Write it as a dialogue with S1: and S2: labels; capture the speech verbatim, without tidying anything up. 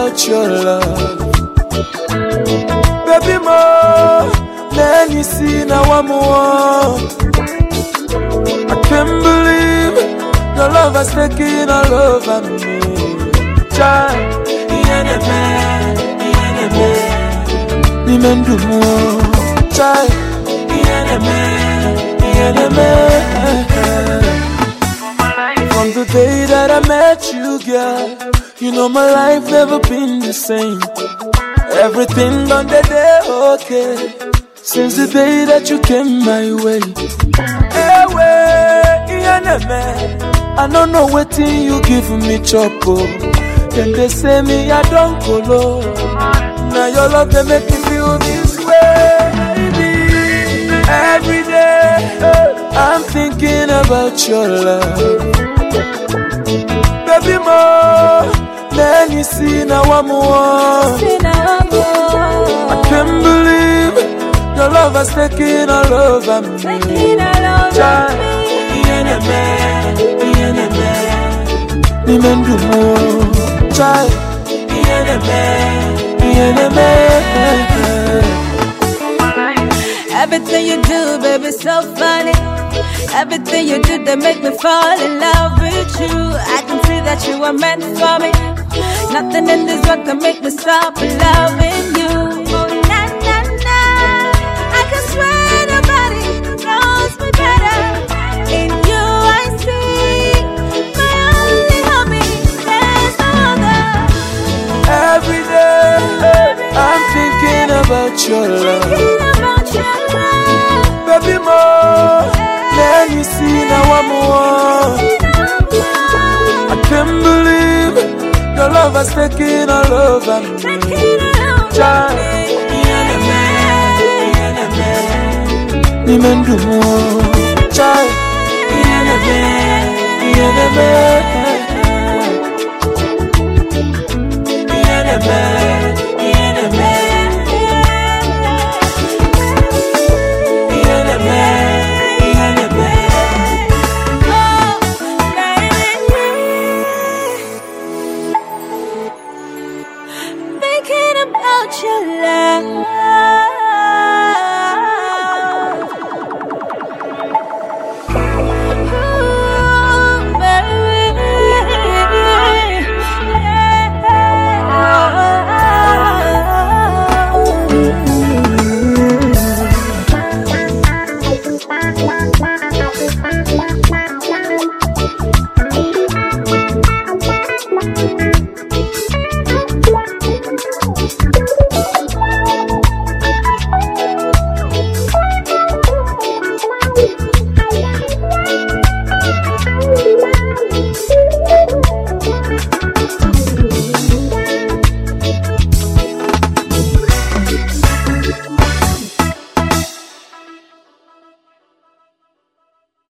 S1: about your love. Baby more, let me see now one more. I can't believe your love has taken all over me. Child, ni mendu mo. Child, from the day that I met you, girl, you know my life never been the same. Everything done the day okay, since the day that you came my way. Hey, I don't know what thing you give me chopo. Then they say me I don't go low. Now your love they make me feel this way. Every day I'm thinking about your love. Baby more, let me see now one more. I can't believe your love has taken all over me. Child, ni mendu mo. Child,
S2: everything you do, baby, so funny. Everything you do, they make me fall in love with you. I can see that you are meant for me. Nothing in this world can make me stop loving you. Oh, na, na, na. I can swear nobody knows me better. In you I see my only hobby. There's no other.
S1: Every day I'm thinking about your love. Baby more, let me see now one more. I can't believe your love has taken all over me. Child, ni mendu mo. Child,
S2: thinking about your love.